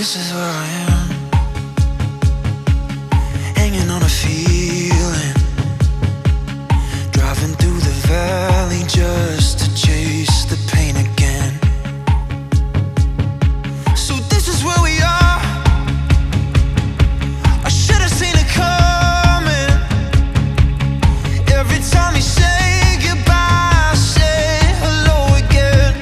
This is where I am, hanging on a feeling, driving through the valley just to chase the pain again. So this is where we are. I should have seen it coming. Every time you say goodbye, I say hello again.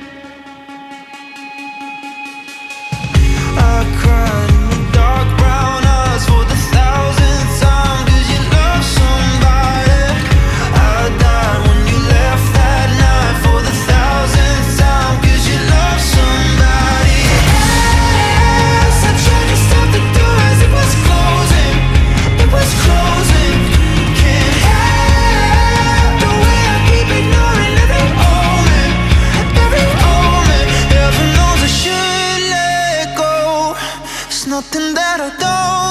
I cried in the dark brown eyes for the thousandth time, 'cause you love somebody. I died when you left that night for the thousandth time, 'cause you love somebody else. I tried to stop the door as it was closing. It was closing. Can't help the way I keep ignoring every omen, every omen. Heaven knows I should let go. There's nothing that I don't